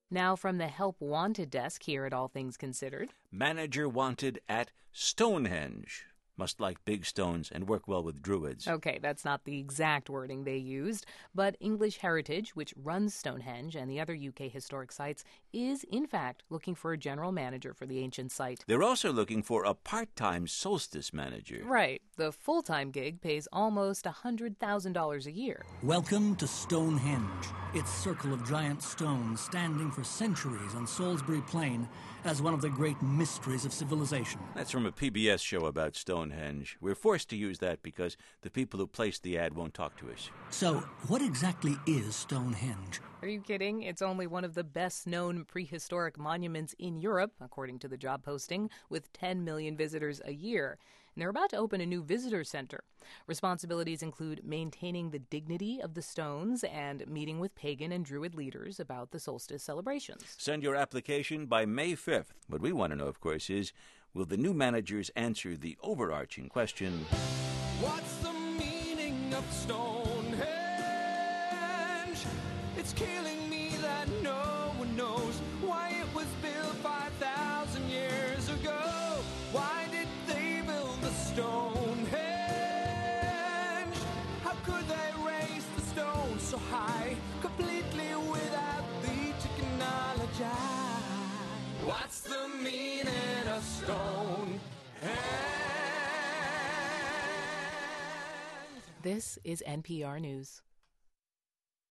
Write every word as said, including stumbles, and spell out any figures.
Now from the Help Wanted desk here at All Things Considered. Manager wanted at Stonehenge. Must like big stones and work well with druids. Okay, that's not the exact wording they used, but English Heritage, which runs Stonehenge and the other U K historic sites, is in fact looking for a general manager for the ancient site. They're also looking for a part-time solstice manager. Right. The full-time gig pays almost one hundred thousand dollars a year. Welcome to Stonehenge. Its circle of giant stones standing for centuries on Salisbury Plain as one of the great mysteries of civilization. That's from a P B S show about Stonehenge. We're forced to use that because the people who placed the ad won't talk to us. So, what exactly is Stonehenge? Are you kidding? It's only one of the best-known prehistoric monuments in Europe, according to the job posting, with ten million visitors a year. And they're about to open a new visitor center. Responsibilities include maintaining the dignity of the stones and meeting with pagan and druid leaders about the solstice celebrations. Send your application by May fifth. What we want to know, of course, is will the new managers answer the overarching question, what's the meaning of Stonehenge? It's killing me that no one knows why it was built five thousand years ago. Why did they build the Stonehenge? How could they raise the stone so high, completely without the technology? What's the meaning of Stonehenge? This is N P R News.